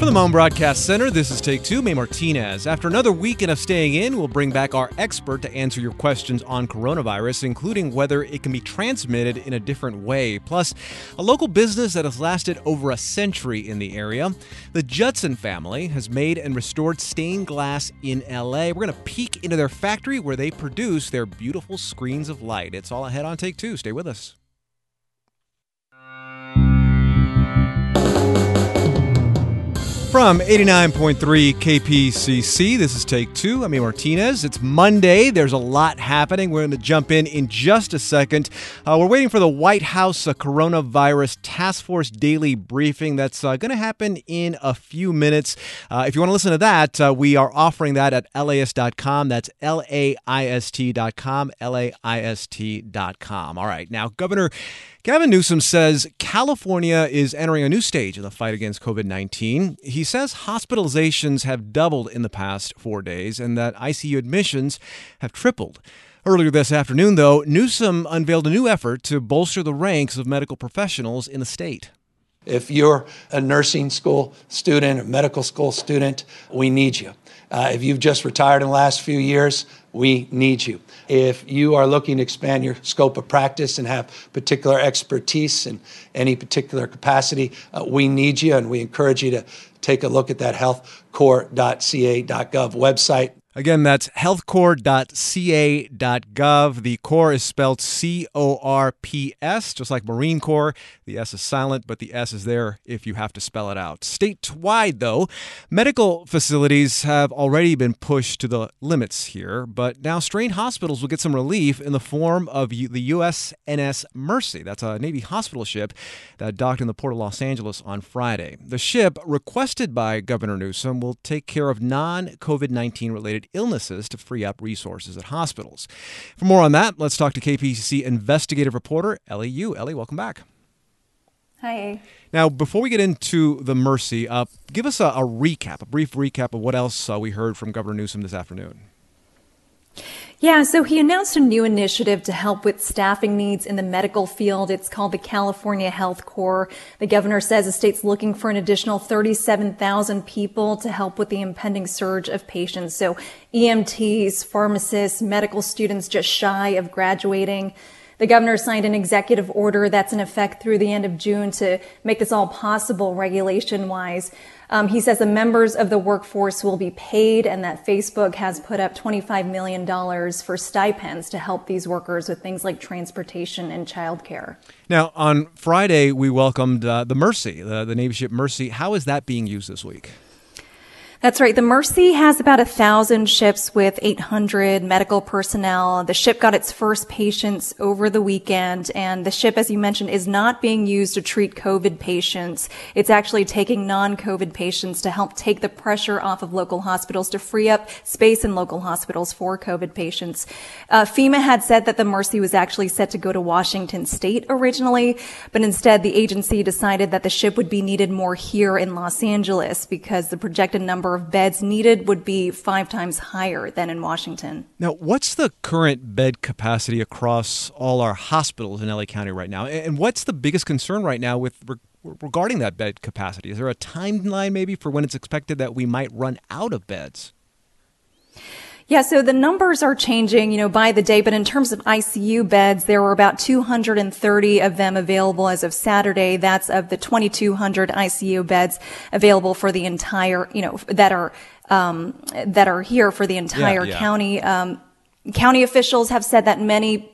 From the Moan Broadcast Center, this is Take Two. May Martinez. After another weekend of staying in, we'll bring back our expert to answer your questions on coronavirus, including whether it can be transmitted in a different way. Plus, a local business that has lasted over a century in the area. The Judson family has made and restored stained glass in L.A. We're going to peek into their factory where they produce their beautiful screens of light. It's all ahead on Take Two. Stay with us. From 89.3 KPCC, this is Take Two. I'm May Martinez. It's Monday. There's a lot happening. We're going to jump in just a second. We're waiting for the White House coronavirus task force daily briefing. That's going to happen in a few minutes. If you want to listen to that, we are offering that at LAist.com. That's LAIST.com, LAIST.com. All right. Now, Governor Gavin Newsom says California is entering a new stage of the fight against COVID-19. He says hospitalizations have doubled in the past 4 days and that ICU admissions have tripled. Earlier this afternoon, though, Newsom unveiled a new effort to bolster the ranks of medical professionals in the state. If you're a nursing school student, a medical school student, we need you. If you've just retired in the last few years, we need you. If you are looking to expand your scope of practice and have particular expertise in any particular capacity, we need you, and we encourage you to take a look at that healthcorps.ca.gov website. Again, that's healthcorps.ca.gov. The Corps is spelled C-O-R-P-S, just like Marine Corps. The S is silent, but the S is there if you have to spell it out. Statewide, though, medical facilities have already been pushed to the limits here, but now strained hospitals will get some relief in the form of the USNS Mercy. That's a Navy hospital ship that docked in the port of Los Angeles on Friday. The ship, requested by Governor Newsom, will take care of non-COVID-19 related illnesses to free up resources at hospitals. For more on that, let's talk to KPCC investigative reporter Ellie Yu. Ellie, welcome back. Hi. Now, before we get into the Mercy, give us a brief recap of what else we heard from Governor Newsom this afternoon. Yeah, so he announced a new initiative to help with staffing needs in the medical field. It's called the California Health Corps. The governor says the state's looking for an additional 37,000 people to help with the impending surge of patients. So EMTs, pharmacists, medical students just shy of graduating. The governor signed an executive order that's in effect through the end of June to make this all possible regulation-wise. He says the members of the workforce will be paid and that Facebook has put up $25 million for stipends to help these workers with things like transportation and childcare. Now, on Friday, we welcomed the Mercy, the Navy ship Mercy. How is that being used this week? That's right. The Mercy has about 1,000 ships with 800 medical personnel. The ship got its first patients over the weekend, and the ship, as you mentioned, is not being used to treat COVID patients. It's actually taking non-COVID patients to help take the pressure off of local hospitals to free up space in local hospitals for COVID patients. FEMA had said that the Mercy was actually set to go to Washington State originally, but instead the agency decided that the ship would be needed more here in Los Angeles because the projected number of beds needed would be 5 times higher than in Washington. Now, what's the current bed capacity across all our hospitals in LA County right now? And what's the biggest concern right now regarding that bed capacity? Is there a timeline maybe for when it's expected that we might run out of beds? Yeah, so the numbers are changing, by the day, but in terms of ICU beds, there were about 230 of them available as of Saturday. That's of the 2,200 ICU beds available for the entire, that are here for the entire county. County officials have said that many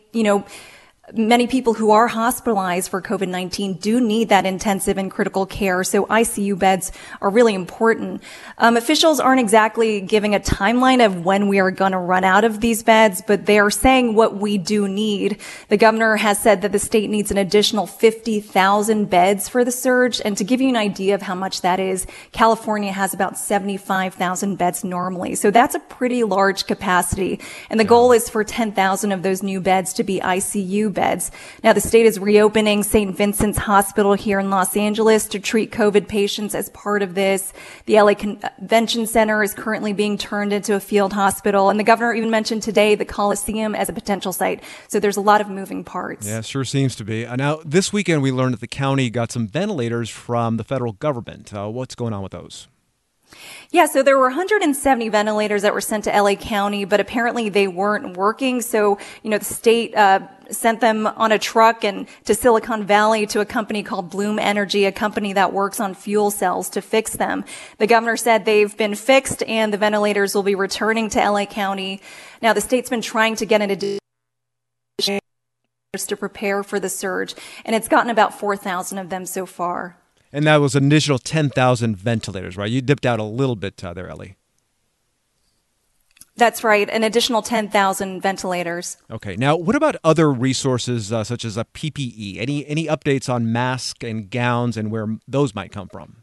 people who are hospitalized for COVID-19 do need that intensive and critical care, so ICU beds are really important. Officials aren't exactly giving a timeline of when we are going to run out of these beds, but they are saying what we do need. The governor has said that the state needs an additional 50,000 beds for the surge, and to give you an idea of how much that is, California has about 75,000 beds normally, so that's a pretty large capacity, and the goal is for 10,000 of those new beds to be ICU beds. Now, the state is reopening St. Vincent's Hospital here in Los Angeles to treat COVID patients as part of this. The LA Convention Center is currently being turned into a field hospital, and the governor even mentioned today the Coliseum as a potential site. So there's a lot of moving parts. Yeah, sure seems to be. Now, this weekend we learned that the county got some ventilators from the federal government. What's going on with those? Yeah, so there were 170 ventilators that were sent to LA County, but apparently they weren't working. So, the state sent them on a truck and to Silicon Valley to a company called Bloom Energy, a company that works on fuel cells to fix them. The governor said they've been fixed and the ventilators will be returning to LA County. Now, the state's been trying to get an additional to prepare for the surge, and it's gotten about 4,000 of them so far. And that was an additional 10,000 ventilators, right? You dipped out a little bit there, Ellie. That's right, an additional 10,000 ventilators. Okay. Now, what about other resources such as a PPE? Any updates on masks and gowns and where those might come from?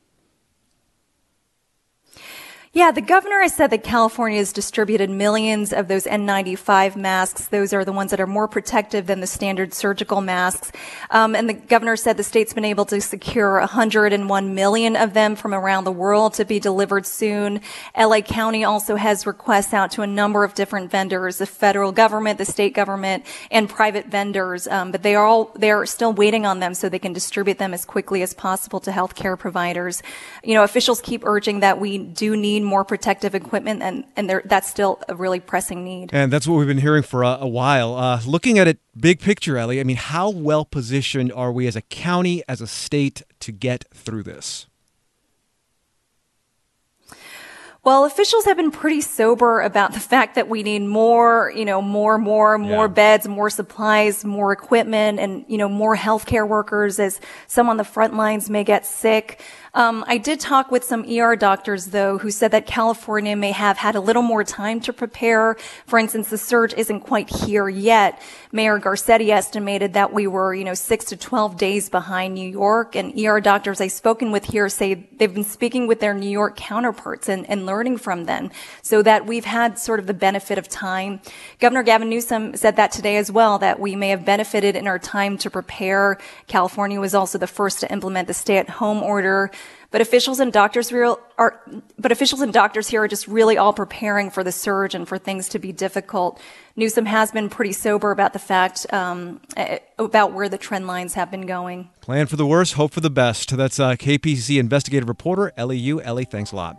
Yeah, the governor has said that California has distributed millions of those N95 masks. Those are the ones that are more protective than the standard surgical masks. And the governor said the state's been able to secure 101 million of them from around the world to be delivered soon. LA County also has requests out to a number of different vendors, the federal government, the state government, and private vendors. But they are still waiting on them so they can distribute them as quickly as possible to healthcare providers. Officials keep urging that we do need more protective equipment, and that's still a really pressing need. And that's what we've been hearing for a while. Looking at it big picture, Ellie, I mean, how well positioned are we as a county, as a state, to get through this? Well, officials have been pretty sober about the fact that we need more beds, more supplies, more equipment, and, more healthcare workers as some on the front lines may get sick. I did talk with some ER doctors, though, who said that California may have had a little more time to prepare. For instance, the surge isn't quite here yet. Mayor Garcetti estimated that we were, 6 to 12 days behind New York. And ER doctors I've spoken with here say they've been speaking with their New York counterparts and learning from them, so that we've had sort of the benefit of time. Governor Gavin Newsom said that today as well, that we may have benefited in our time to prepare. California was also the first to implement the stay-at-home order. But officials and doctors here are just really all preparing for the surge and for things to be difficult. Newsom has been pretty sober about the fact about where the trend lines have been going. Plan for the worst, hope for the best. That's KPCC investigative reporter Ellie Yu. Ellie, thanks a lot.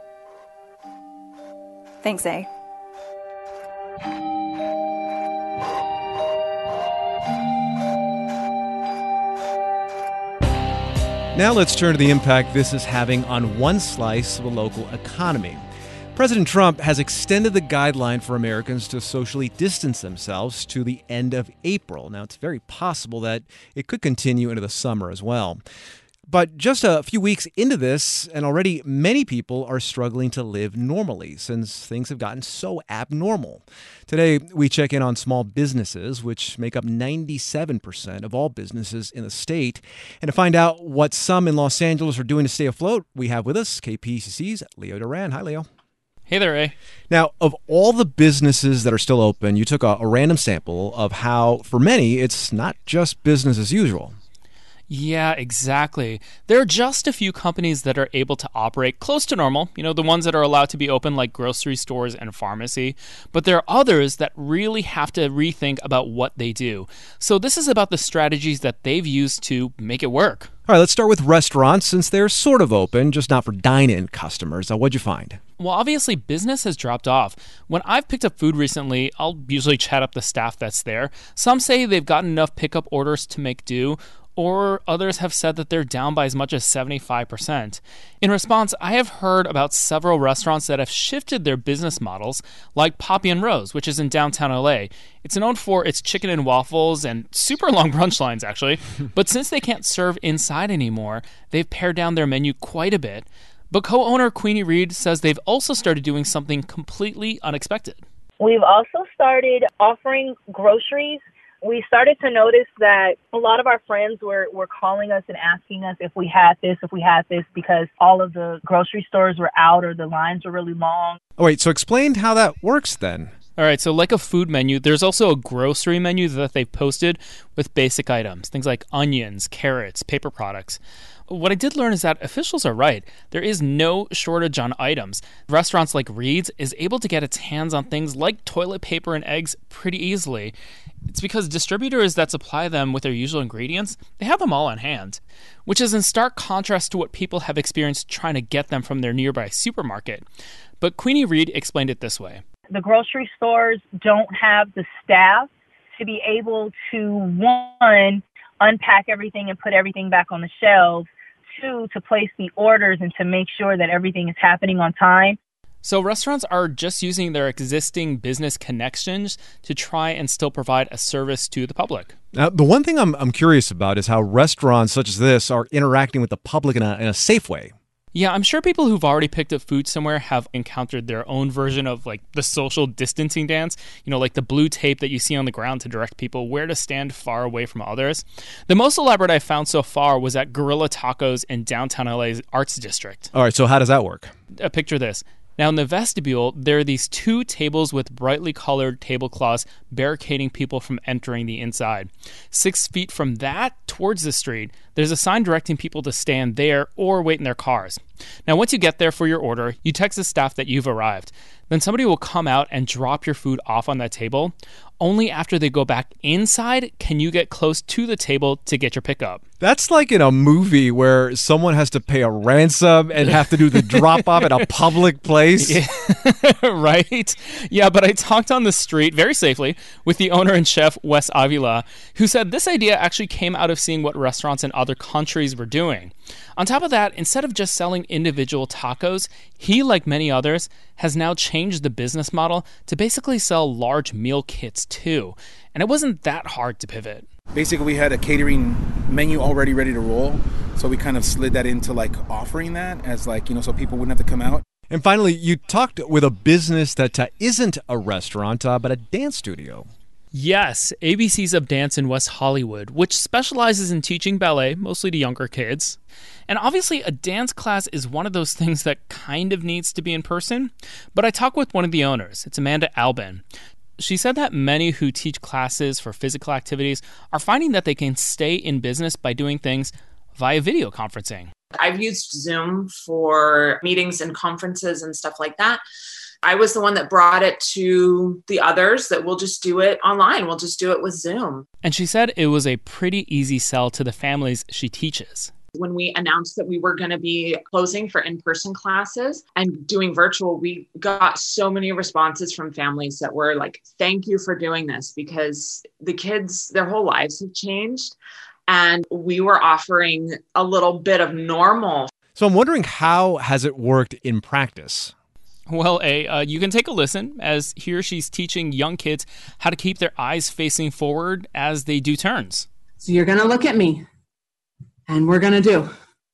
Thanks, A. Now let's turn to the impact this is having on one slice of a local economy. President Trump has extended the guideline for Americans to socially distance themselves to the end of April. Now, it's very possible that it could continue into the summer as well. But just a few weeks into this, and already many people are struggling to live normally since things have gotten so abnormal. Today, we check in on small businesses, which make up 97% of all businesses in the state. And to find out what some in Los Angeles are doing to stay afloat, we have with us KPCC's Leo Duran. Hi, Leo. Hey there, Ray. Now, of all the businesses that are still open, you took a random sample of how, for many, it's not just business as usual. Yeah, exactly. There are just a few companies that are able to operate close to normal, the ones that are allowed to be open like grocery stores and pharmacy. But there are others that really have to rethink about what they do. So this is about the strategies that they've used to make it work. All right, let's start with restaurants since they're sort of open, just not for dine-in customers. What'd you find? Well, obviously, business has dropped off. When I've picked up food recently, I'll usually chat up the staff that's there. Some say they've gotten enough pickup orders to make do, or others have said that they're down by as much as 75%. In response, I have heard about several restaurants that have shifted their business models, like Poppy and Rose, which is in downtown LA. It's known for its chicken and waffles and super long brunch lines, actually. But since they can't serve inside anymore, they've pared down their menu quite a bit. But co-owner Queenie Reed says they've also started doing something completely unexpected. We've also started offering groceries. We started to notice that a lot of our friends were calling us and asking us if we had this, because all of the grocery stores were out or the lines were really long. Oh, wait, so explain how that works then. All right, so like a food menu, there's also a grocery menu that they've posted with basic items, things like onions, carrots, paper products. What I did learn is that officials are right. There is no shortage on items. Restaurants like Reed's is able to get its hands on things like toilet paper and eggs pretty easily. It's because distributors that supply them with their usual ingredients, they have them all on hand, which is in stark contrast to what people have experienced trying to get them from their nearby supermarket. But Queenie Reed explained it this way. The grocery stores don't have the staff to be able to, one, unpack everything and put everything back on the shelves, two, to place the orders and to make sure that everything is happening on time. So restaurants are just using their existing business connections to try and still provide a service to the public. Now, the one thing I'm curious about is how restaurants such as this are interacting with the public in a safe way. Yeah, I'm sure people who've already picked up food somewhere have encountered their own version of like the social distancing dance, like the blue tape that you see on the ground to direct people where to stand far away from others. The most elaborate I found so far was at Gorilla Tacos in downtown LA's Arts District. All right, so how does that work? Picture this. Now, in the vestibule, there are these 2 tables with brightly colored tablecloths barricading people from entering the inside. 6 feet from that, towards the street, there's a sign directing people to stand there or wait in their cars. Now, once you get there for your order, you text the staff that you've arrived. Then somebody will come out and drop your food off on that table. Only after they go back inside can you get close to the table to get your pickup. That's like in a movie where someone has to pay a ransom and have to do the drop-off at a public place. Yeah. Right? Yeah, but I talked on the street very safely with the owner and chef, Wes Avila, who said this idea actually came out of seeing what restaurants in other countries were doing. On top of that, instead of just selling individual tacos, he, like many others, has now changed the business model to basically sell large meal kits too. And it wasn't that hard to pivot. Basically, we had a catering menu already ready to roll, so we kind of slid that into offering that as so people wouldn't have to come out. And finally, you talked with a business that isn't a restaurant, but a dance studio. Yes, ABC's of Dance in West Hollywood, which specializes in teaching ballet, mostly to younger kids. And obviously, a dance class is one of those things that kind of needs to be in person. But I talked with one of the owners. It's Amanda Albin. She said that many who teach classes for physical activities are finding that they can stay in business by doing things via video conferencing. I've used Zoom for meetings and conferences and stuff like that. I was the one that brought it to the others that we'll just do it online. We'll just do it with Zoom. And she said it was a pretty easy sell to the families she teaches. When we announced that we were going to be closing for in-person classes and doing virtual, we got so many responses from families that were like, thank you for doing this, because the kids, their whole lives have changed. And we were offering a little bit of normal. So I'm wondering, how has it worked in practice? Well, you can take a listen as here she's teaching young kids how to keep their eyes facing forward as they do turns. So you're going to look at me and we're going to do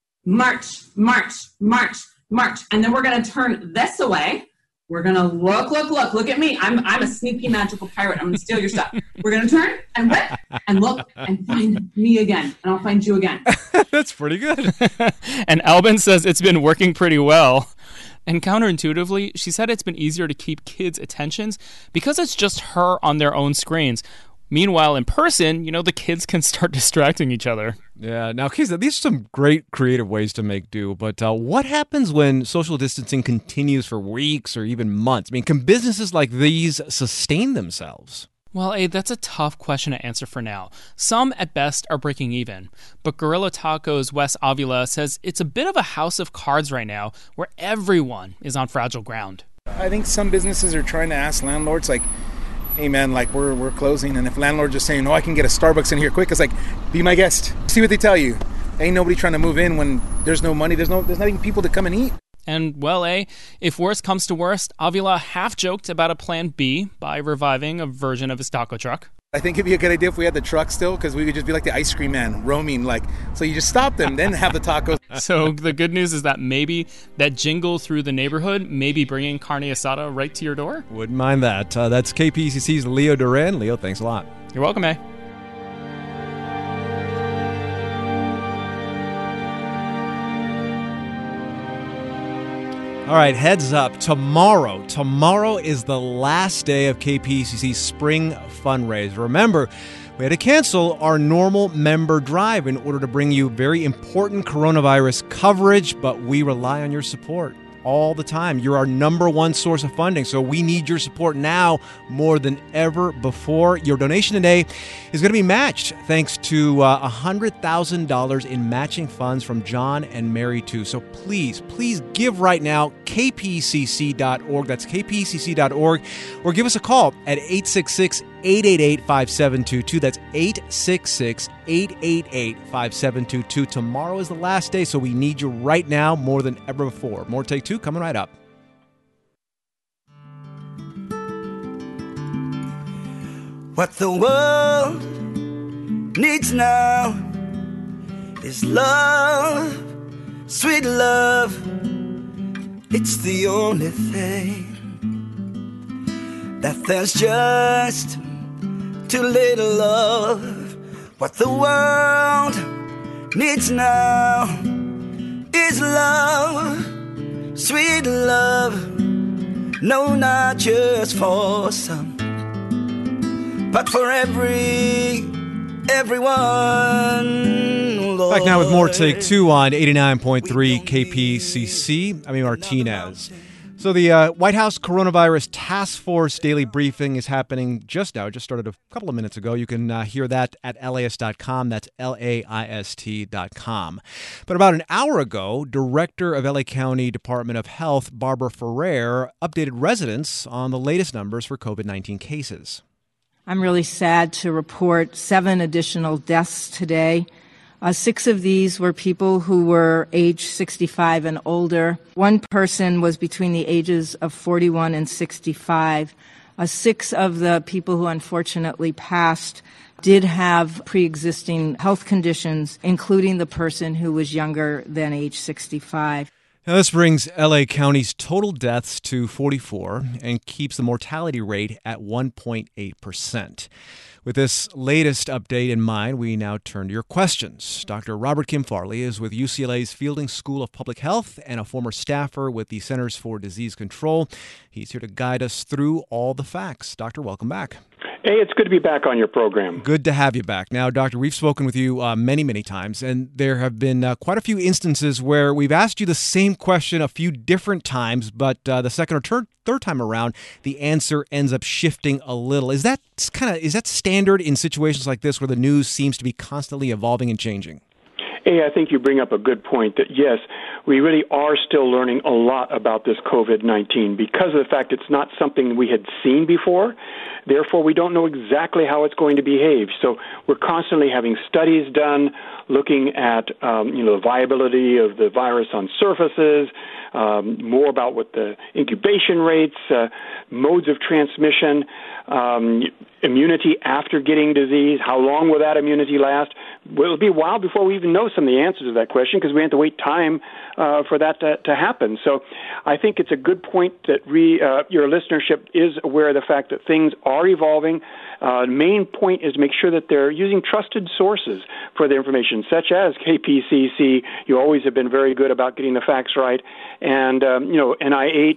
march, march, march, march. And then we're going to turn this away. We're going to look at me. I'm a sneaky magical pirate. I'm going to steal your stuff. We're going to turn and whip and look and find me again. And I'll find you again. That's pretty good. And Albin says it's been working pretty well. And counterintuitively, she said it's been easier to keep kids' attentions because it's just her on their own screens. Meanwhile, in person, the kids can start distracting each other. Yeah. Now, Kisa, these are some great creative ways to make do. But what happens when social distancing continues for weeks or even months? I mean, can businesses like these sustain themselves? Well, that's a tough question to answer for now. Some, at best, are breaking even. But Gorilla Tacos' Wes Avila says it's a bit of a house of cards right now where everyone is on fragile ground. I think some businesses are trying to ask landlords, hey man, we're closing. And if landlords are saying, I can get a Starbucks in here quick, it's be my guest. See what they tell you. Ain't nobody trying to move in when there's no money. There's not even people to come and eat. And, well, if worst comes to worst, Avila half-joked about a plan B by reviving a version of his taco truck. I think it'd be a good idea if we had the truck still, because we could just be like the ice cream man, roaming, so you just stop them, then have the tacos. So the good news is that maybe that jingle through the neighborhood may be bringing carne asada right to your door. Wouldn't mind that. That's KPCC's Leo Duran. Leo, thanks a lot. You're welcome, All right, heads up. Tomorrow is the last day of KPCC's spring fundraiser. Remember, we had to cancel our normal member drive in order to bring you very important coronavirus coverage, but we rely on your support all the time. You're our number one source of funding, so we need your support now more than ever before. Your donation today is going to be matched thanks to $100,000 in matching funds from John and Mary too. So please give right now, kpcc.org. That's kpcc.org. Or give us a call at 866-888-5722. That's 866-888-5722. Tomorrow is the last day, so we need you right now more than ever before. More Take Two coming right up. What the world needs now is love, sweet love. It's the only thing that there's just too little love. What the world needs now is love, sweet love. No, not just for some, but for everyone. Lord. Back now with more Take Two on 89.3 KPCC. I'm Martinez. So the White House Coronavirus Task Force Daily Briefing is happening just now. It just started a couple of minutes ago. You can hear that at LAist.com. That's LAIST.com. But about an hour ago, Director of LA County Department of Health, Barbara Ferrer, updated residents on the latest numbers for COVID-19 cases. I'm really sad to report 7 additional deaths today. 6 of these were people who were age 65 and older. 1 person was between the ages of 41 and 65. 6 of the people who unfortunately passed did have pre-existing health conditions, including the person who was younger than age 65. Now, this brings LA County's total deaths to 44 and keeps the mortality rate at 1.8%. With this latest update in mind, we now turn to your questions. Dr. Robert Kim Farley is with UCLA's Fielding School of Public Health and a former staffer with the Centers for Disease Control. He's here to guide us through all the facts. Doctor, welcome back. Hey, it's good to be back on your program. Good to have you back. Now, Doctor, we've spoken with you many times, and there have been quite a few instances where we've asked you the same question a few different times, but the second or third time around, the answer ends up shifting a little. Is that standard in situations like this where the news seems to be constantly evolving and changing? Hey, I think you bring up a good point that, yes, we really are still learning a lot about this COVID-19 because of the fact it's not something we had seen before. Therefore, we don't know exactly how it's going to behave. So we're constantly having studies done, looking at the viability of the virus on surfaces, more about what the incubation rates, modes of transmission, immunity after getting disease, how long will that immunity last? Well, it'll be a while before we even know some of the answers to that question because we have to wait time for that to happen. So I think it's a good point that your listenership is aware of the fact that things are evolving. The main point is to make sure that they're using trusted sources for their information, such as KPCC. You always have been very good about getting the facts right. And, NIH,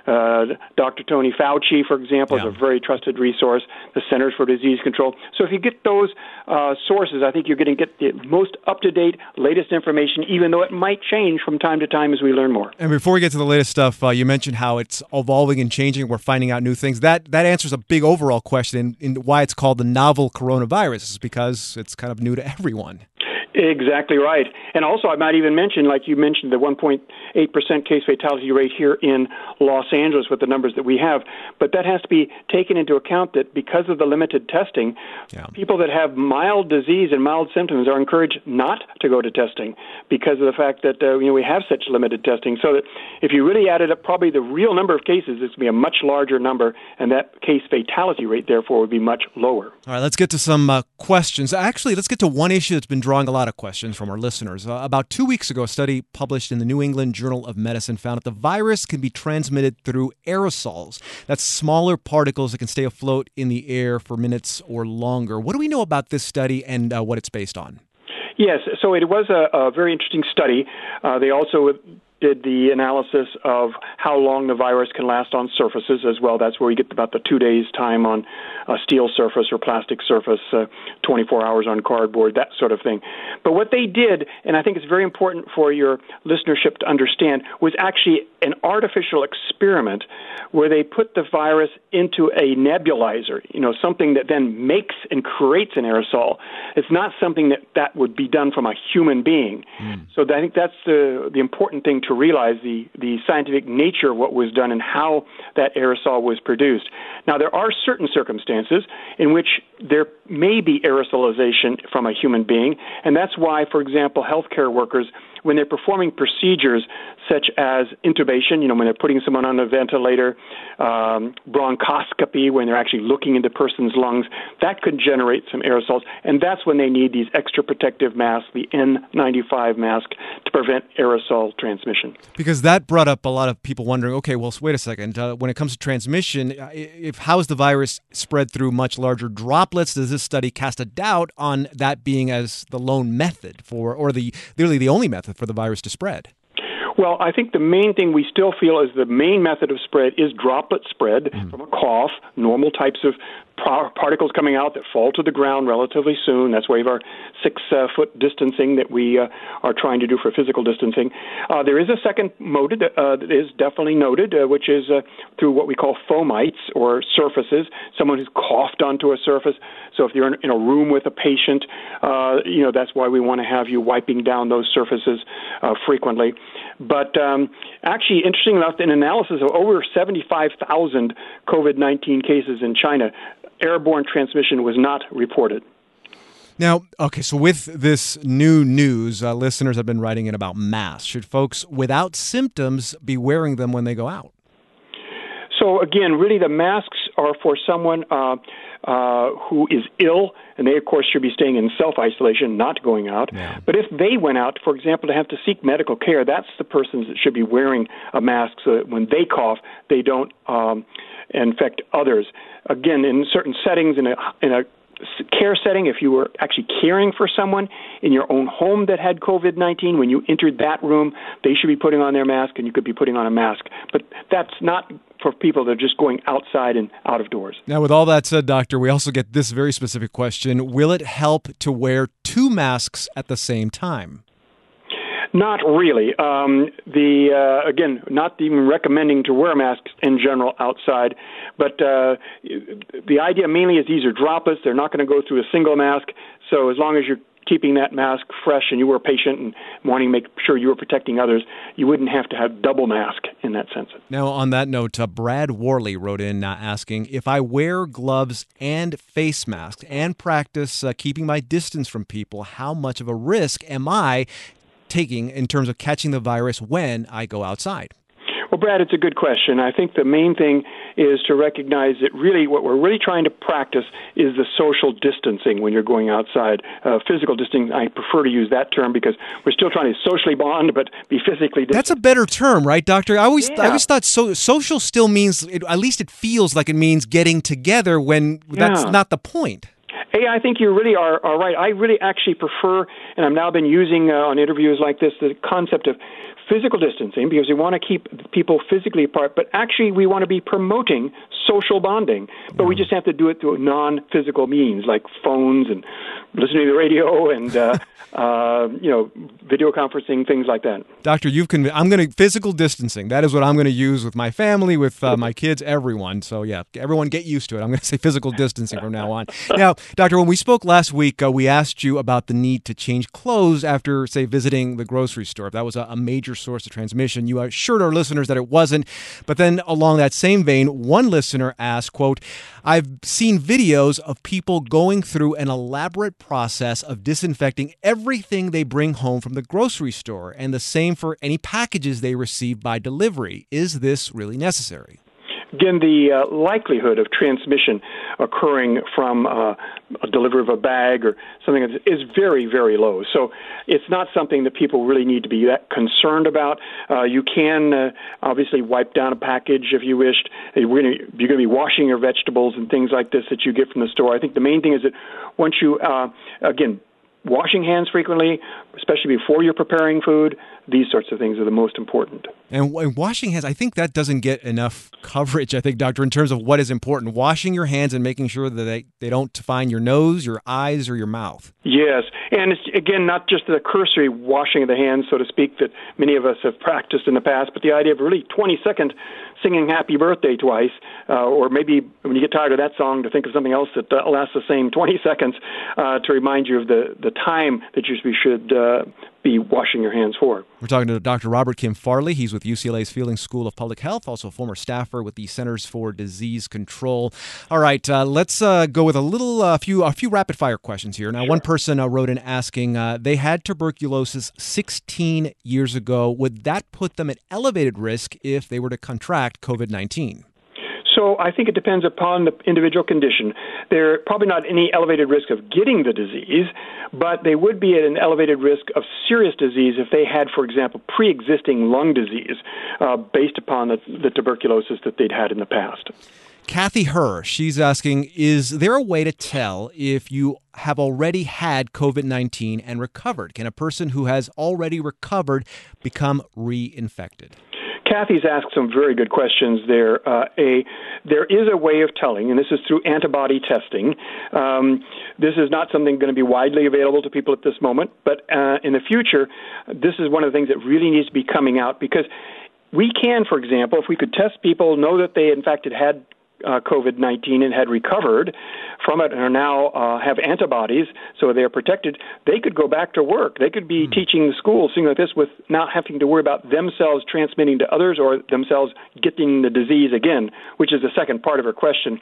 Dr. Tony Fauci, for example, is a very trusted resource, the Centers for Disease Control. So if you get those sources, I think you're going to get the most up-to-date, latest information, even though it might change from time to time as we learn more. And before we get to the latest stuff, you mentioned how it's evolving and changing. We're finding out new things. That answers a big overall question in why it's called the novel coronavirus, is because it's kind of new to everyone. Exactly right. And also, I might even mention, like you mentioned, the 1.8% case fatality rate here in Los Angeles with the numbers that we have. But that has to be taken into account that because of the limited testing, people that have mild disease and mild symptoms are encouraged not to go to testing because of the fact that we have such limited testing. So that if you really added up probably the real number of cases, it's going to be a much larger number, and that case fatality rate, therefore, would be much lower. All right, let's get to some questions. Actually, let's get to one issue that's been drawing a lot of questions from our listeners. About 2 weeks ago, a study published in the New England Journal of Medicine found that the virus can be transmitted through aerosols. That's smaller particles that can stay afloat in the air for minutes or longer. What do we know about this study and what it's based on? Yes, so it was a very interesting study. They also did the analysis of how long the virus can last on surfaces as well. That's where we get about the 2 days time on a steel surface or plastic surface, 24 hours on cardboard, that sort of thing. But what they did, and I think it's very important for your listenership to understand, was actually an artificial experiment where they put the virus into a nebulizer, something that then makes and creates an aerosol. It's not something that would be done from a human being. So I think that's the important thing to realize, the scientific nature of what was done and how that aerosol was produced. Now, there are certain circumstances in which there may be aerosolization from a human being, and that's why, for example, healthcare workers, when they're performing procedures such as intubation, when they're putting someone on a ventilator, bronchoscopy, when they're actually looking into the person's lungs, that could generate some aerosols. And that's when they need these extra protective masks, the N95 mask, to prevent aerosol transmission. Because that brought up a lot of people wondering, okay, well, wait a second. When it comes to transmission, how is the virus spread through much larger droplets? Does this study cast a doubt on that being as the lone method literally the only method for the virus to spread? Well, I think the main thing we still feel is the main method of spread is droplet spread from a cough, normal types of particles coming out that fall to the ground relatively soon. That's why we have our 6-foot distancing that we are trying to do for physical distancing. There is a second mode that is definitely noted, which is through what we call fomites or surfaces, someone who's coughed onto a surface. So if you're in a room with a patient, that's why we want to have you wiping down those surfaces frequently. But actually, interesting enough, an analysis of over 75,000 COVID-19 cases in China, airborne transmission was not reported. Now, okay, so with this new news, listeners have been writing in about masks. Should folks without symptoms be wearing them when they go out? So again, really the masks are for someone who is ill, and they, of course, should be staying in self-isolation, not going out. Yeah. But if they went out, for example, to have to seek medical care, that's the persons that should be wearing a mask so that when they cough, they don't infect others. Again, in certain settings, in a care setting, if you were actually caring for someone in your own home that had COVID-19, when you entered that room, they should be putting on their mask, and you could be putting on a mask. But that's not for people that are just going outside and out of doors. Now, with all that said, Doctor, we also get this very specific question. Will it help to wear 2 masks at the same time? Not really. Again, not even recommending to wear masks in general outside, but the idea mainly is these are droplets. They're not going to go through a single mask, so as long as you're keeping that mask fresh and you were a patient and wanting to make sure you were protecting others, you wouldn't have to have double mask in that sense. Now, on that note, Brad Worley wrote in asking, if I wear gloves and face masks and practice keeping my distance from people, how much of a risk am I taking in terms of catching the virus when I go outside? Well, Brad, it's a good question. I think the main thing is to recognize that really what we're really trying to practice is the social distancing when you're going outside. Physical distancing, I prefer to use that term because we're still trying to socially bond but be physically distant. That's a better term, right, Doctor? I always thought social still means, at least it feels like it means getting together when that's not the point. Hey, I think you really are right. I really actually prefer, and I've now been using on interviews like this, the concept of physical distancing because we want to keep people physically apart, but actually we want to be promoting social bonding. But we just have to do it through non-physical means like phones and listening to the radio and video conferencing, things like that. Doctor, I'm going to physical distancing. That is what I'm going to use with my family, with my kids, everyone. So yeah, everyone get used to it. I'm going to say physical distancing from now on. Now, Doctor, when we spoke last week, we asked you about the need to change clothes after, say, visiting the grocery store. If that was a major source of transmission. You assured our listeners that it wasn't. But then along that same vein, one listener asked, quote, I've seen videos of people going through an elaborate process of disinfecting everything they bring home from the grocery store, and the same for any packages they receive by delivery. Is this really necessary? Again, the likelihood of transmission occurring from a delivery of a bag or something is very, very low. So it's not something that people really need to be that concerned about. You can obviously wipe down a package if you wished. You're going to be washing your vegetables and things like this that you get from the store. I think the main thing is that once you, again, washing hands frequently, especially before you're preparing food. These sorts of things are the most important. And washing hands, I think that doesn't get enough coverage, I think, Doctor, in terms of what is important. Washing your hands and making sure that they don't find your nose, your eyes, or your mouth. Yes, and it's, again, not just the cursory washing of the hands, so to speak, that many of us have practiced in the past, but the idea of really 20-second singing Happy Birthday twice, or maybe when you get tired of that song, to think of something else that lasts the same 20 seconds to remind you of the time that you should be washing your hands for. We're talking to Dr. Robert Kim Farley. He's with UCLA's Fielding School of Public Health, also a former staffer with the Centers for Disease Control. All right, let's go with a few rapid-fire questions here. Now, One person wrote in asking, they had tuberculosis 16 years ago. Would that put them at elevated risk if they were to contract COVID-19? So I think it depends upon the individual condition. They're probably not any elevated risk of getting the disease, but they would be at an elevated risk of serious disease if they had, for example, pre-existing lung disease based upon the tuberculosis that they'd had in the past. Kathy Herr, she's asking, is there a way to tell if you have already had COVID-19 and recovered? Can a person who has already recovered become reinfected? Kathy's asked some very good questions there. There is a way of telling, and this is through antibody testing. This is not something going to be widely available to people at this moment, but in the future, this is one of the things that really needs to be coming out, because we can, for example, if we could test people, know that they in fact had COVID-19 and had recovered from it and are now have antibodies, so they're protected, they could go back to work. They could be teaching the schools, things like this, with not having to worry about themselves transmitting to others or themselves getting the disease again, which is the second part of her question.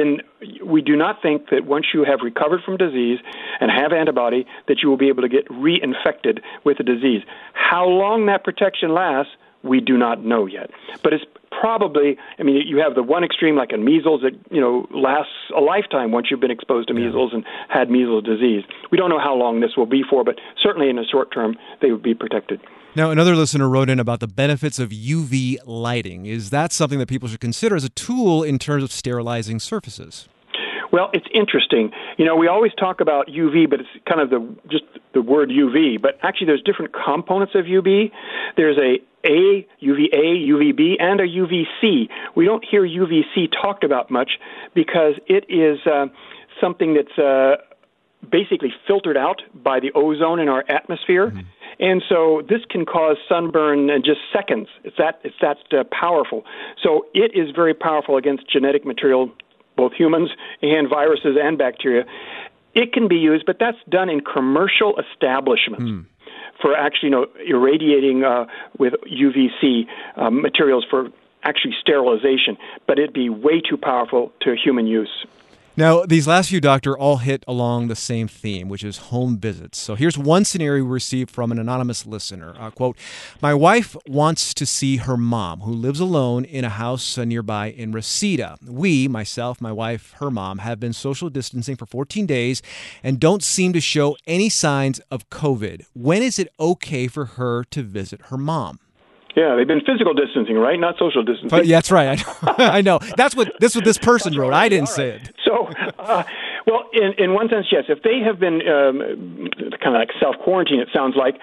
We do not think that once you have recovered from disease and have antibody that you will be able to get reinfected with the disease. How long that protection lasts, we do not know yet. But it's probably, you have the one extreme like in measles that, lasts a lifetime once you've been exposed to measles and had measles disease. We don't know how long this will be for, but certainly in the short term, they would be protected. Now, another listener wrote in about the benefits of UV lighting. Is that something that people should consider as a tool in terms of sterilizing surfaces? Well, it's interesting. We always talk about UV, but it's kind of just the word UV. But actually, there's different components of UV. There's UVA, UVB, and a UVC. We don't hear UVC talked about much because it is something that's basically filtered out by the ozone in our atmosphere. Mm-hmm. And so this can cause sunburn in just seconds. It's that powerful. So it is very powerful against genetic material, both humans and viruses and bacteria. It can be used, but that's done in commercial establishments for actually irradiating with UVC materials for actually sterilization. But it'd be way too powerful to human use. Now, these last few, Doctor, all hit along the same theme, which is home visits. So here's one scenario we received from an anonymous listener. Quote, my wife wants to see her mom, who lives alone in a house nearby in Reseda. We, myself, my wife, her mom, have been social distancing for 14 days and don't seem to show any signs of COVID. When is it okay for her to visit her mom? Yeah, they've been physical distancing, right? Not social distancing. Yeah, that's right. I know. That's what this person wrote. I didn't say it. So, well, in one sense, yes. If they have been kind of like self-quarantine, it sounds like,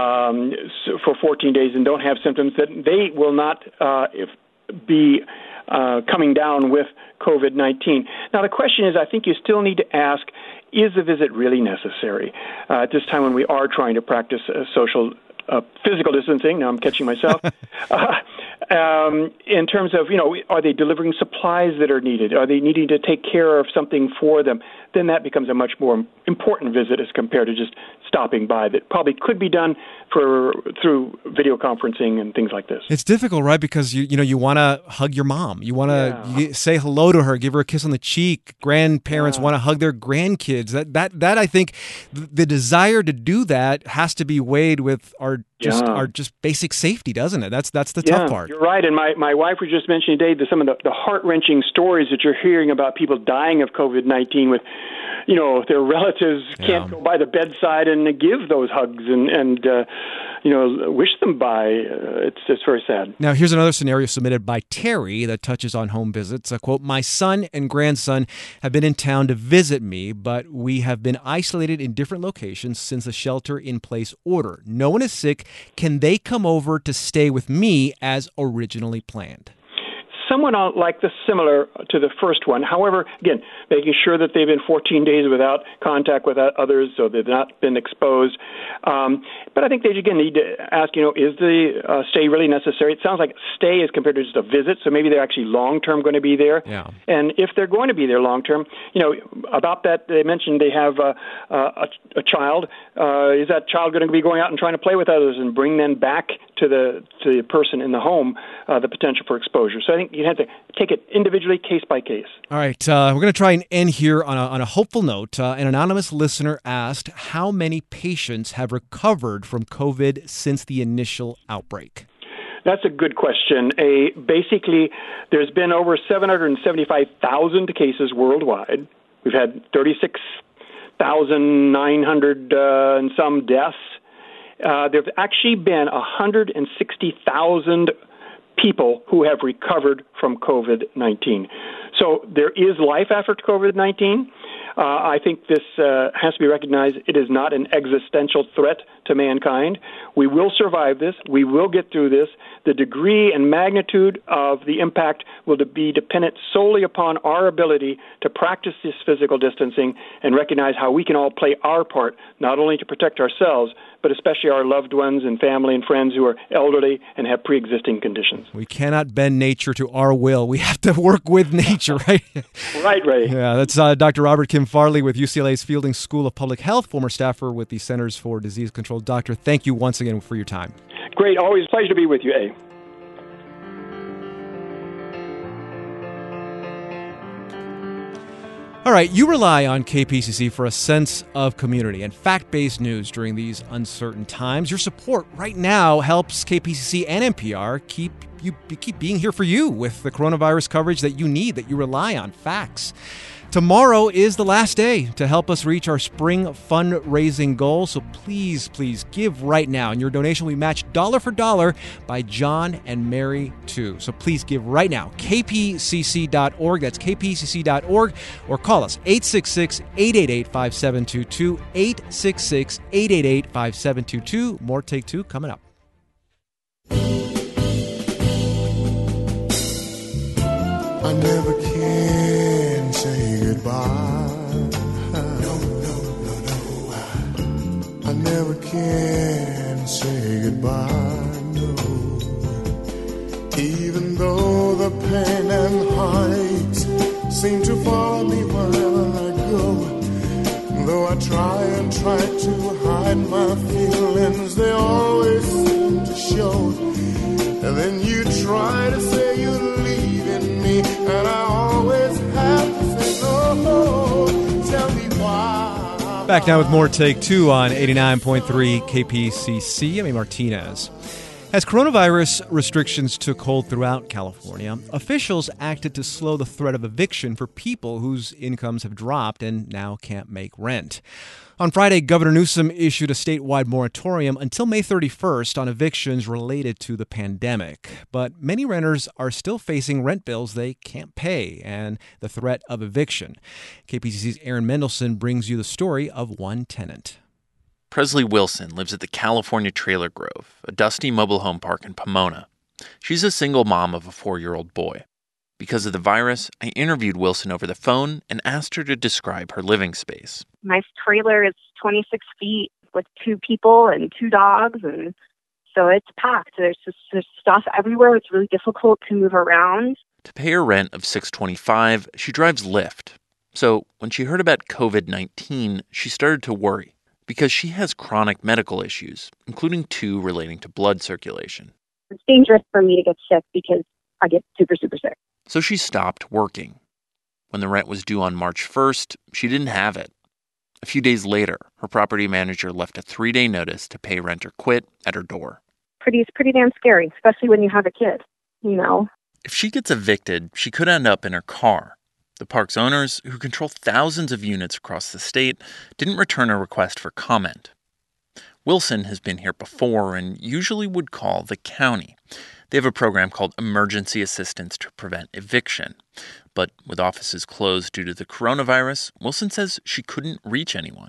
for 14 days and don't have symptoms, that they will not be coming down with COVID-19. Now, the question is, I think you still need to ask, is the visit really necessary at this time when we are trying to practice social physical distancing? Now I'm catching myself. In terms of, are they delivering supplies that are needed? Are they needing to take care of something for them? Then that becomes a much more important visit as compared to just stopping by. That probably could be done through video conferencing and things like this. It's difficult, right? Because you want to hug your mom. You want to say hello to her, give her a kiss on the cheek. Grandparents want to hug their grandkids. That I think the desire to do that has to be weighed with our just basic safety, doesn't it? That's the tough part. You're right. And my wife was just mentioning today some of the heart-wrenching stories that you're hearing about people dying of COVID-19 with, their relatives can't go by the bedside and give those hugs and wish them by. It's very sad. Now, here's another scenario submitted by Terry that touches on home visits. Quote, my son and grandson have been in town to visit me, but we have been isolated in different locations since the shelter-in-place order. No one is sick. Can they come over to stay with me as originally planned? Somewhat like this, similar to the first one. However, again, making sure that they've been 14 days without contact with others, so they've not been exposed. But I think they, again, need to ask, is the stay really necessary? It sounds like stay as compared to just a visit, so maybe they're actually long-term going to be there. Yeah. And if they're going to be there long-term, about that, they mentioned they have a child. Is that child going to be going out and trying to play with others and bring them back to the person in the home, the potential for exposure? So I think you have to take it individually, case by case. All right, we're going to try and end here on a hopeful note. An anonymous listener asked how many patients have recovered from COVID since the initial outbreak. That's a good question. Basically, there's been over 775,000 cases worldwide. We've had 36,900 and some deaths. There have actually been 160,000 people who have recovered from COVID-19. So there is life after COVID-19. I think this has to be recognized. It is not an existential threat to mankind. We will survive this. We will get through this. The degree and magnitude of the impact will be dependent solely upon our ability to practice this physical distancing and recognize how we can all play our part, not only to protect ourselves, but especially our loved ones and family and friends who are elderly and have pre-existing conditions. We cannot bend nature to our will. We have to work with nature, right? Right, Ray. Yeah, that's Dr. Robert Kim Farley with UCLA's Fielding School of Public Health, former staffer with the Centers for Disease Control. Doctor, thank you once again for your time. Great. Always a pleasure to be with you, A. All right, you rely on KPCC for a sense of community and fact-based news during these uncertain times. Your support right now helps KPCC and NPR keep being here for you with the coronavirus coverage that you need, that you rely on, facts. Tomorrow is the last day to help us reach our spring fundraising goal, so please give right now, and your donation will be matched dollar for dollar by John and Mary too. So please give right now, kpcc.org, that's kpcc.org, or call us 866-888-5722, 866-888-5722. More Take Two coming up. I never can say goodbye. No. I never can say goodbye, no. Even though the pain and heights seem to follow me wherever I go, though I try to hide my feelings, they always seem to show. And then you try to say you're leaving me, and I always have to say no. Tell me why. Back now with more Take Two on 89.3 KPCC. I'm Martinez. As coronavirus restrictions took hold throughout California, officials acted to slow the threat of eviction for people whose incomes have dropped and now can't make rent. On Friday, Governor Newsom issued a statewide moratorium until May 31st on evictions related to the pandemic. But many renters are still facing rent bills they can't pay and the threat of eviction. KPCC's Aaron Mendelson brings you the story of one tenant. Presley Wilson lives at the California Trailer Grove, a dusty mobile home park in Pomona. She's a single mom of a 4-year-old boy. Because of the virus, I interviewed Wilson over the phone and asked her to describe her living space. My trailer is 26 feet with 2 people and 2 dogs, and so it's packed. There's stuff everywhere. It's really difficult to move around. To pay her rent of $625, she drives Lyft. So when she heard about COVID-19, she started to worry because she has chronic medical issues, including 2 relating to blood circulation. It's dangerous for me to get sick because I get super, super sick. So she stopped working. When the rent was due on March 1st, she didn't have it. A few days later, her property manager left a 3-day notice to pay rent or quit at her door. It's pretty damn scary, especially when you have a kid, you know. If she gets evicted, she could end up in her car. The park's owners, who control thousands of units across the state, didn't return a request for comment. Wilson has been here before and usually would call the county. They have a program called Emergency Assistance to Prevent Eviction. But with offices closed due to the coronavirus, Wilson says she couldn't reach anyone.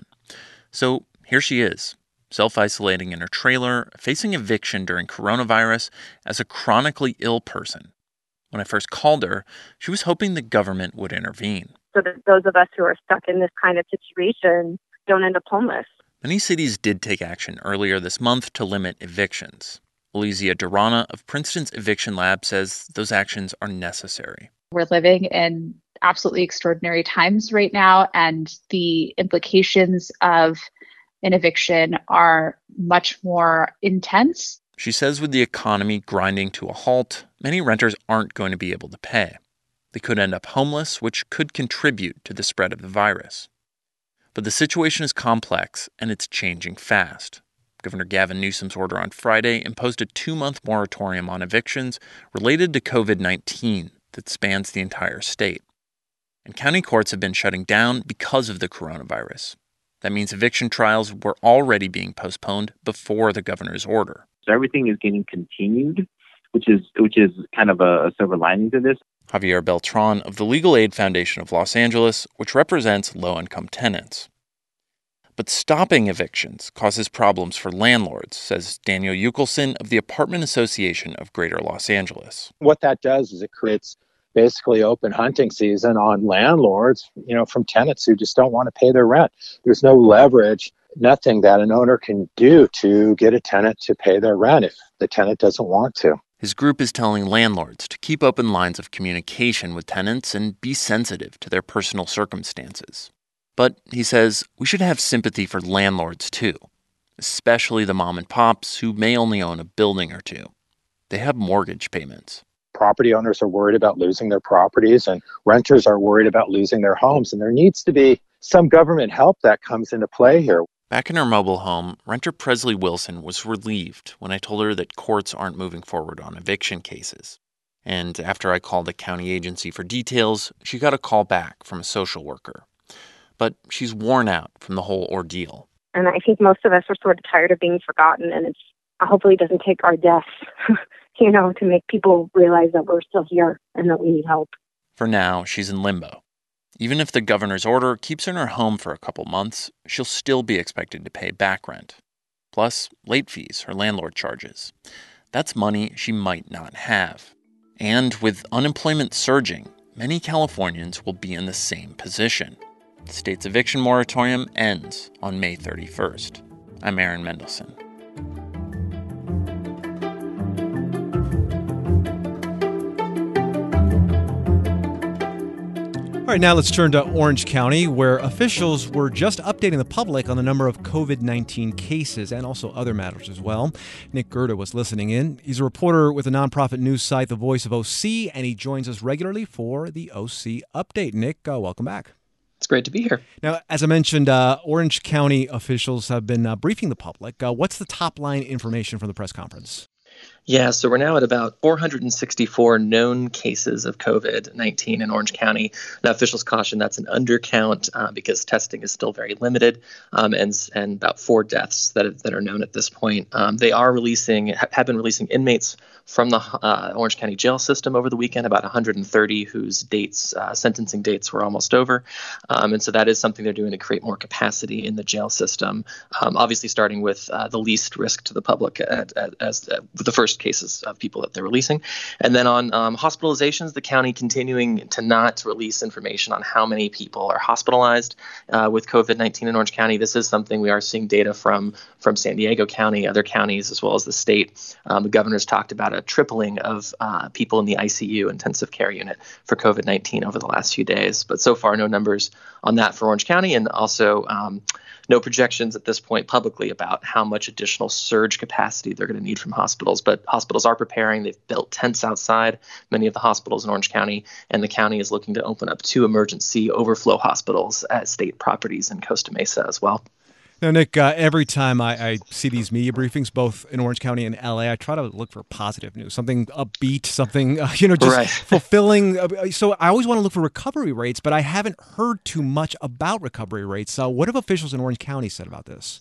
So here she is, self-isolating in her trailer, facing eviction during coronavirus as a chronically ill person. When I first called her, she was hoping the government would intervene. So that those of us who are stuck in this kind of situation don't end up homeless. Many cities did take action earlier this month to limit evictions. Elysia Durana of Princeton's Eviction Lab says those actions are necessary. We're living in absolutely extraordinary times right now, and the implications of an eviction are much more intense. She says with the economy grinding to a halt, many renters aren't going to be able to pay. They could end up homeless, which could contribute to the spread of the virus. But the situation is complex, and it's changing fast. Governor Gavin Newsom's order on Friday imposed a 2-month moratorium on evictions related to COVID-19 that spans the entire state. And county courts have been shutting down because of the coronavirus. That means eviction trials were already being postponed before the governor's order. So everything is getting continued, which is kind of a silver lining to this. Javier Beltran of the Legal Aid Foundation of Los Angeles, which represents low-income tenants. But stopping evictions causes problems for landlords, says Daniel Eukelson of the Apartment Association of Greater Los Angeles. What that does is it creates basically open hunting season on landlords, from tenants who just don't want to pay their rent. There's no leverage, nothing that an owner can do to get a tenant to pay their rent if the tenant doesn't want to. His group is telling landlords to keep open lines of communication with tenants and be sensitive to their personal circumstances. But, he says, we should have sympathy for landlords too, especially the mom and pops who may only own a building or two. They have mortgage payments. Property owners are worried about losing their properties, and renters are worried about losing their homes. And there needs to be some government help that comes into play here. Back in her mobile home, renter Presley Wilson was relieved when I told her that courts aren't moving forward on eviction cases. And after I called the county agency for details, she got a call back from a social worker. But she's worn out from the whole ordeal. And I think most of us are sort of tired of being forgotten, and it's hopefully it doesn't take our deaths, to make people realize that we're still here and that we need help. For now, she's in limbo. Even if the governor's order keeps her in her home for a couple months, she'll still be expected to pay back rent. Plus, late fees her landlord charges. That's money she might not have. And with unemployment surging, many Californians will be in the same position. The state's eviction moratorium ends on May 31st. I'm Aaron Mendelson. All right, now let's turn to Orange County, where officials were just updating the public on the number of COVID-19 cases and also other matters as well. Nick Gerda was listening in. He's a reporter with the nonprofit news site The Voice of OC, and he joins us regularly for the OC Update. Nick, welcome back. It's great to be here. Now, as I mentioned, Orange County officials have been briefing the public. What's the top line information from the press conference? Yeah, so we're now at about 464 known cases of COVID-19 in Orange County. Now, officials caution that's an undercount because testing is still very limited, and about 4 deaths that are known at this point. They are have been releasing inmates from the Orange County jail system over the weekend, about 130 whose sentencing dates were almost over. And so that is something they're doing to create more capacity in the jail system, obviously starting with the least risk to the public as the first cases of people that they're releasing. And then on hospitalizations, the county continuing to not release information on how many people are hospitalized with COVID-19 in Orange County. This is something we are seeing data from San Diego County, other counties, as well as the state. The governor's talked about a tripling of people in the ICU, intensive care unit, for COVID-19 over the last few days. But so far, no numbers on that for Orange County, and also no projections at this point publicly about how much additional surge capacity they're going to need from hospitals. But hospitals are preparing. They've built tents outside many of the hospitals in Orange County, and the county is looking to open up 2 emergency overflow hospitals at state properties in Costa Mesa as well. Now, Nick, every time I see these media briefings, both in Orange County and LA, I try to look for positive news, something upbeat, something, just right. fulfilling. So I always want to look for recovery rates, but I haven't heard too much about recovery rates. What have officials in Orange County said about this?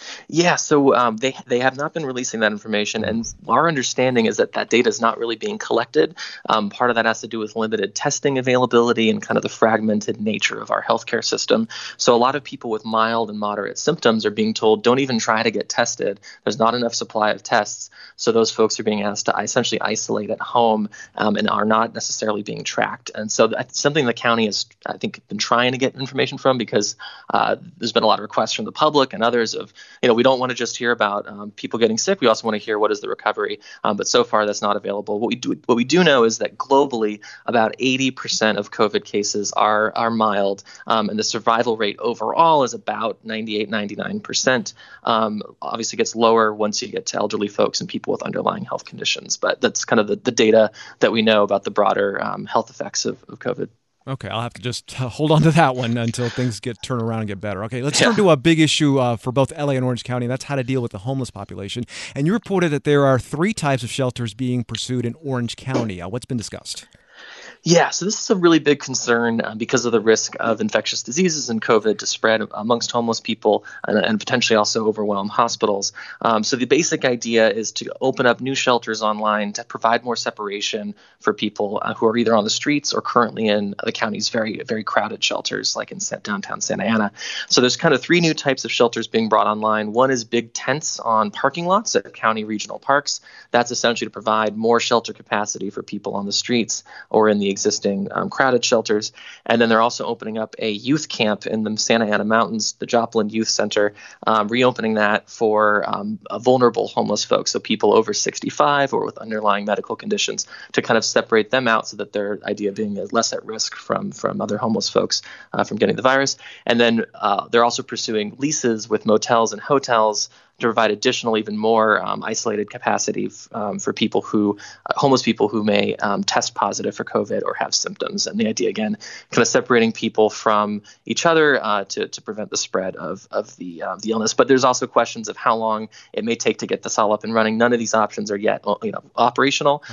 Yeah, so they have not been releasing that information, and our understanding is that that data is not really being collected. Part of that has to do with limited testing availability and kind of the fragmented nature of our healthcare system. So a lot of people with mild and moderate symptoms are being told, don't even try to get tested. There's not enough supply of tests. So those folks are being asked to essentially isolate at home and are not necessarily being tracked. And so that's something the county has, I think, been trying to get information from, because there's been a lot of requests from the public and others of, we don't want to just hear about people getting sick. We also want to hear what is the recovery. But so far, that's not available. What we do know is that globally, about 80% of COVID cases are mild, and the survival rate overall is about 98, 99%. Obviously, it gets lower once you get to elderly folks and people with underlying health conditions. But that's kind of the data that we know about the broader health effects of COVID. Okay, I'll have to just hold on to that one until things turn around and get better. Okay, let's turn to a big issue for both LA and Orange County, and that's how to deal with the homeless population. And you reported that there are 3 types of shelters being pursued in Orange County. What's been discussed? Yeah, so this is a really big concern because of the risk of infectious diseases and COVID to spread amongst homeless people and potentially also overwhelm hospitals. So the basic idea is to open up new shelters online to provide more separation for people who are either on the streets or currently in the county's very, very crowded shelters, like in downtown Santa Ana. So there's kind of 3 new types of shelters being brought online. One is big tents on parking lots at county regional parks. That's essentially to provide more shelter capacity for people on the streets or in the existing crowded shelters. And then they're also opening up a youth camp in the Santa Ana Mountains, the Joplin Youth Center, reopening that for vulnerable homeless folks, so people over 65 or with underlying medical conditions, to kind of separate them out so that their idea being less at risk from other homeless folks from getting the virus. And then they're also pursuing leases with motels and hotels to provide additional, even more isolated capacity for people homeless people who may test positive for COVID or have symptoms. And the idea, again, kind of separating people from each other to prevent the spread of the illness. But there's also questions of how long it may take to get this all up and running. None of these options are yet operational.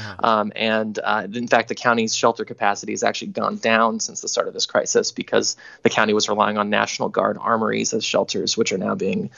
And in fact, the county's shelter capacity has actually gone down since the start of this crisis, because the county was relying on National Guard armories as shelters, which are now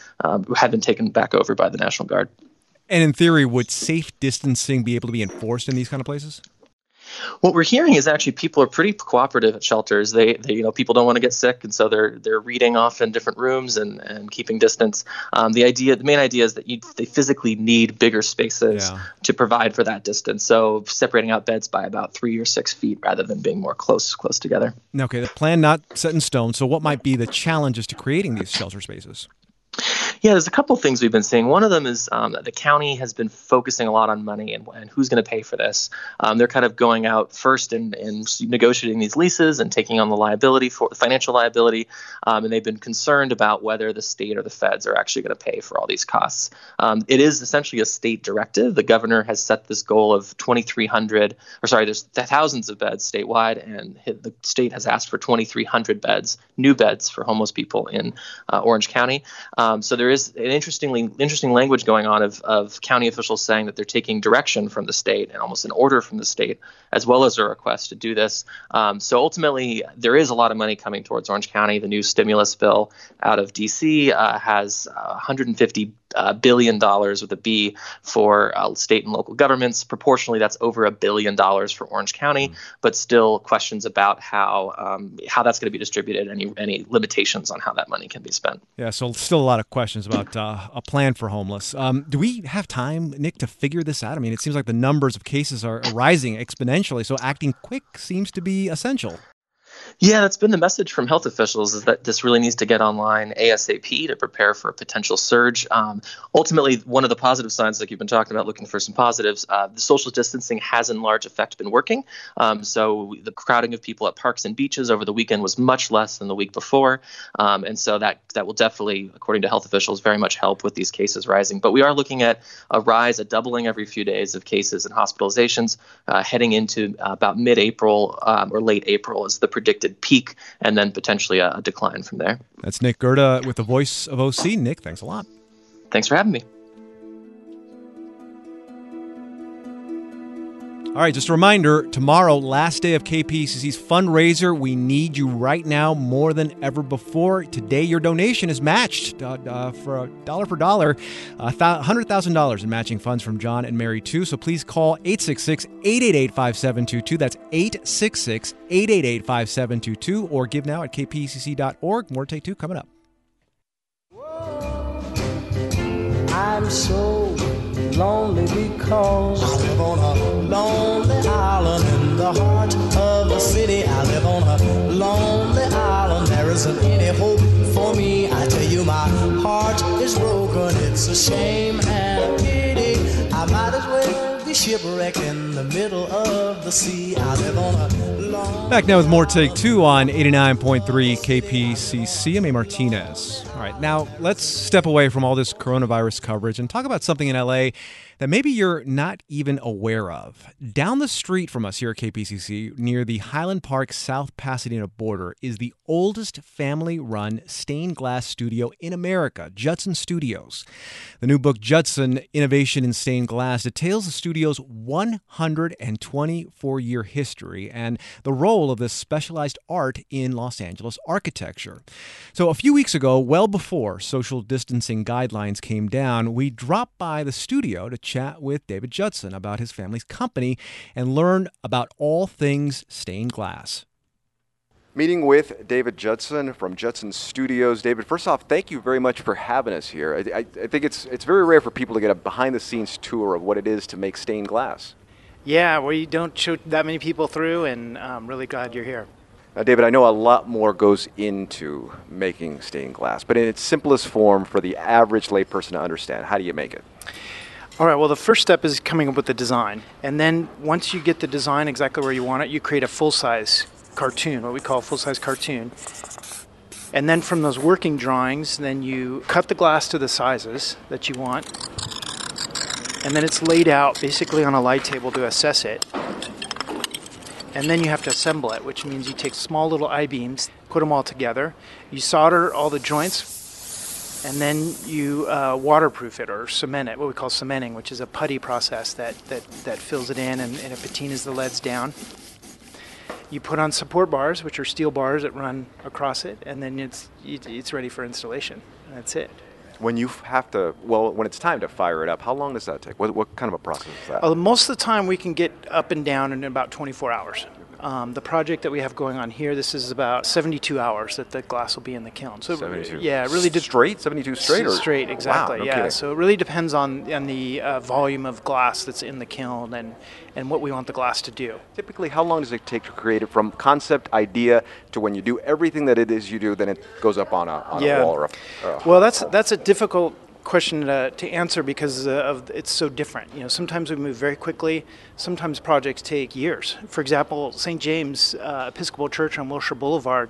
have been taken back over by the National Guard. And in theory, would safe distancing be able to be enforced in these kind of places? What we're hearing is actually people are pretty cooperative at shelters. They people don't want to get sick, and so they're reading off in different rooms and keeping distance. The main idea is that they physically need bigger spaces to provide for that distance. So separating out beds by about 3 or 6 feet rather than being more close together. Okay, the plan not set in stone. So what might be the challenges to creating these shelter spaces? Yeah, there's a couple of things we've been seeing. One of them is that the county has been focusing a lot on money and who's going to pay for this. They're kind of going out first and negotiating these leases and taking on the financial liability. And they've been concerned about whether the state or the feds are actually going to pay for all these costs. It is essentially a state directive. The governor has set this goal of 2,300, there's thousands of beds statewide, and the state has asked for 2,300 beds, new beds for homeless people in Orange County. So there is an interesting language going on of county officials saying that they're taking direction from the state and almost an order from the state, as well as a request to do this. So ultimately, there is a lot of money coming towards Orange County. The new stimulus bill out of D.C. has $150 billion with a B for state and local governments. Proportionally, that's over $1 billion for Orange County, but still questions about how that's going to be distributed, any limitations on how that money can be spent. Yeah, so still a lot of questions about a plan for homeless. Do we have time, Nick, to figure this out? I mean, it seems like the numbers of cases are rising exponentially, so acting quick seems to be essential. Yeah, that's been the message from health officials, is that this really needs to get online ASAP to prepare for a potential surge. Ultimately, one of the positive signs, like you've been talking about, looking for some positives, the social distancing has in large effect been working. So the crowding of people at parks and beaches over the weekend was much less than the week before. And so that will definitely, according to health officials, very much help with these cases rising. But we are looking at a doubling every few days of cases and hospitalizations heading into about mid-April or late April is the predicted peak, and then potentially a decline from there. That's Nick Gerda with the Voice of OC. Nick, thanks a lot. Thanks for having me. All right, just a reminder, tomorrow, last day of KPCC's fundraiser. We need you right now more than ever before. Today, your donation is matched for dollar for dollar, $100,000 in matching funds from John and Mary, too. So please call 866-888-5722. That's 866-888-5722, or give now at kpcc.org. More Take Two coming up. I'm so lonely because I live on a lonely island in the heart of a city. I live on a lonely island. There isn't any hope for me. I tell you, my heart is broken. It's a shame and a pity. I might as well be shipwrecked in the middle of the sea. I live on a lonely... Back now with more Take Two on 89.3 KPCC. I'm A. Martinez. All right, now let's step away from all this coronavirus coverage and talk about something in L.A. that maybe you're not even aware of. Down the street from us here at KPCC, near the Highland Park South Pasadena border, is the oldest family-run stained glass studio in America, Judson Studios. The new book, Judson, Innovation in Stained Glass, details the studio's 124-year history and the role of this specialized art in Los Angeles architecture. So a few weeks ago, well before social distancing guidelines came down, we dropped by the studio to chat with David Judson about his family's company and learn about all things stained glass. Meeting with David Judson from Judson Studios. David, first off, thank you very much for having us here. I think it's very rare for people to get a behind-the-scenes tour of what it is to make stained glass. Yeah, we don't show that many people through, and I'm really glad you're here. Now, David, I know a lot more goes into making stained glass, but in its simplest form for the average layperson to understand, how do you make it? All right, well, the first step is coming up with the design. And then once you get the design exactly where you want it, you create a full-size cartoon, what we call a full-size cartoon. And then from those working drawings, then you cut the glass to the sizes that you want. And then it's laid out basically on a light table to assess it. And then you have to assemble it, which means you take small little I-beams, put them all together, you solder all the joints, and then you waterproof it or cement it, what we call cementing, which is a putty process that fills it in and it patinas the leads down. You put on support bars, which are steel bars that run across it, and then it's ready for installation. And that's it. When you have to, when it's time to fire it up, how long does that take? What kind of a process is that? Most of the time we can get up and down in about 24 hours. The project that we have going on here, this is about 72 hours that the glass will be in the kiln. So 72. Yeah, it really straight? 72 straight? Straight, exactly. Wow, no yeah. kidding. So it really depends on the volume of glass that's in the kiln and what we want the glass to do. Typically, how long does it take to create it from concept idea to when you do everything that it is you do, then it goes up on a wall or Well, that's a difficult question to answer because it's so different. You know, sometimes we move very quickly. Sometimes projects take years. For example, St. James Episcopal Church on Wilshire Boulevard,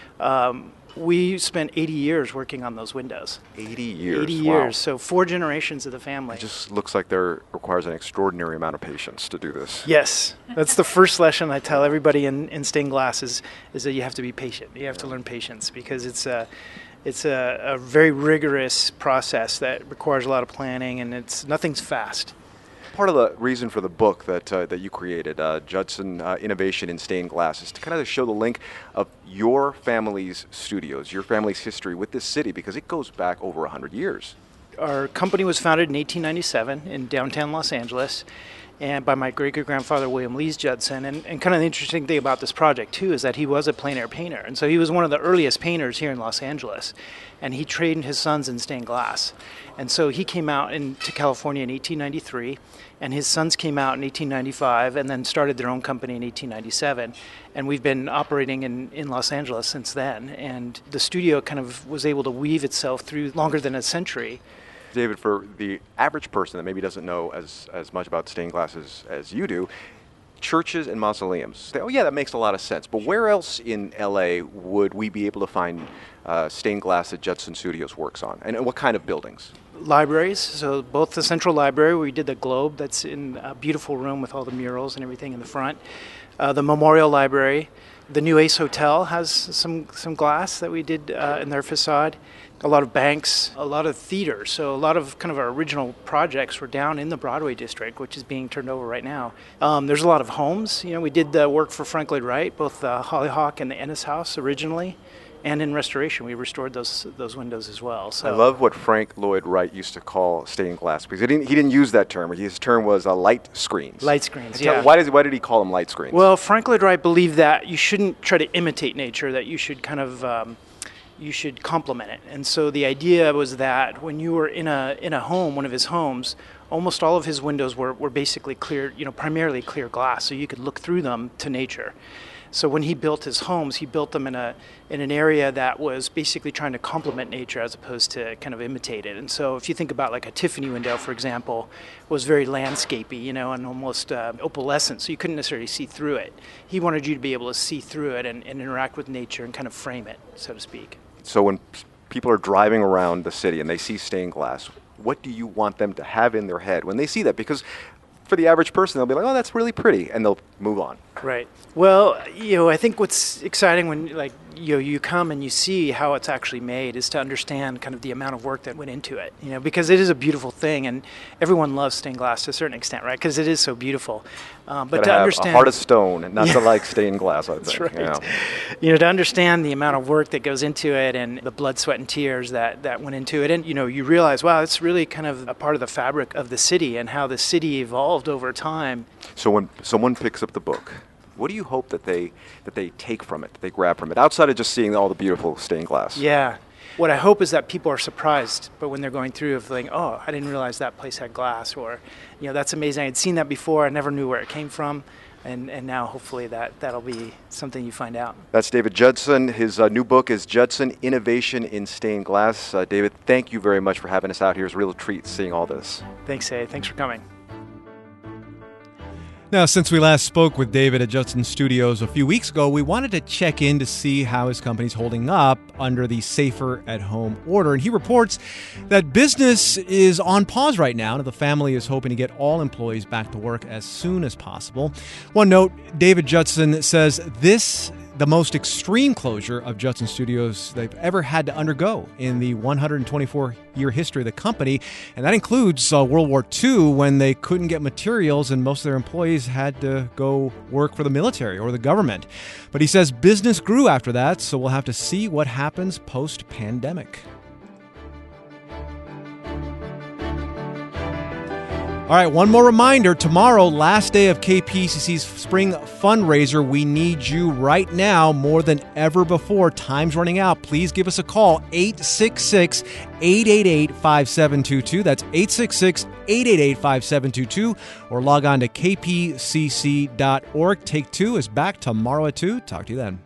we spent 80 years working on those windows. 80 years. 80 wow. years. So 4 generations of the family. It just looks like there requires an extraordinary amount of patience to do this. Yes, that's the first lesson I tell everybody in stained glass is that you have to be patient. You have to learn patience because it's a very rigorous process that requires a lot of planning, and nothing's fast. Part of the reason for the book that you created, Judson Innovation in Stained Glass, is to kind of show the link of your family's studios, your family's history with this city, because it goes back over 100 years. Our company was founded in 1897 in downtown Los Angeles, and by my great-great-grandfather, William Lees Judson. And kind of the interesting thing about this project, too, is that he was a plein air painter. And so he was one of the earliest painters here in Los Angeles. And he trained his sons in stained glass. And so he came out to California in 1893, and his sons came out in 1895 and then started their own company in 1897. And we've been operating in Los Angeles since then. And the studio kind of was able to weave itself through longer than a century. David, for the average person that maybe doesn't know as much about stained glass as you do, churches and mausoleums, that makes a lot of sense. But where else in LA would we be able to find stained glass that Judson Studios works on? And what kind of buildings? libraries. So both the Central Library, where we did the Globe, that's in a beautiful room with all the murals and everything in the front. The Memorial Library. The new Ace Hotel has some glass that we did in their facade. A lot of banks, a lot of theaters. So a lot of kind of our original projects were down in the Broadway district, which is being turned over right now. There's a lot of homes. We did the work for Frank Lloyd Wright, both the Hollyhock and the Ennis House originally. And in restoration, we restored those windows as well. So I love what Frank Lloyd Wright used to call stained glass, because he didn't use that term. His term was light screens. Light screens, yeah. Why did he call them light screens? Well, Frank Lloyd Wright believed that you shouldn't try to imitate nature, that you should kind of you should complement it. And so the idea was that when you were in a home, one of his homes, almost all of his windows were basically clear, primarily clear glass, so you could look through them to nature. So when he built his homes, he built them in an area that was basically trying to complement nature as opposed to kind of imitate it. And so if you think about like a Tiffany window, for example, was very landscapey, and almost opalescent, so you couldn't necessarily see through it. He wanted you to be able to see through it and interact with nature and kind of frame it, so to speak. So when people are driving around the city and they see stained glass, what do you want them to have in their head when they see that? Because for the average person, they'll be like, oh, that's really pretty, and they'll move on. Right. Well, I think what's exciting when you come and you see how it's actually made is to understand kind of the amount of work that went into it, because it is a beautiful thing, and everyone loves stained glass to a certain extent, right? Because it is so beautiful. But to understand a heart of stone and not to like stained glass, I think. That's right. To understand the amount of work that goes into it and the blood, sweat, and tears that went into it, and you realize, wow, it's really kind of a part of the fabric of the city and how the city evolved over time. So when someone picks up the book, what do you hope that they take from it, that they grab from it, outside of just seeing all the beautiful stained glass? Yeah. What I hope is that people are surprised, but when they're going through, of like, oh, I didn't realize that place had glass, or, that's amazing. I had seen that before. I never knew where it came from. And now hopefully that'll be something you find out. That's David Judson. His new book is Judson, Innovation in Stained Glass. David, thank you very much for having us out here. It's a real treat seeing all this. Thanks, A. Thanks for coming. Now, since we last spoke with David at Judson Studios a few weeks ago, we wanted to check in to see how his company's holding up under the Safer at Home order. And he reports that business is on pause right now, and the family is hoping to get all employees back to work as soon as possible. One note, David Judson says the most extreme closure of Judson Studios they've ever had to undergo in the 124-year history of the company. And that includes World War II, when they couldn't get materials and most of their employees had to go work for the military or the government. But he says business grew after that, so we'll have to see what happens post-pandemic. All right, one more reminder. Tomorrow, last day of KPCC's spring fundraiser. We need you right now more than ever before. Time's running out. Please give us a call, 866-888-5722. That's 866-888-5722. Or log on to kpcc.org. Take Two is back tomorrow at 2. Talk to you then.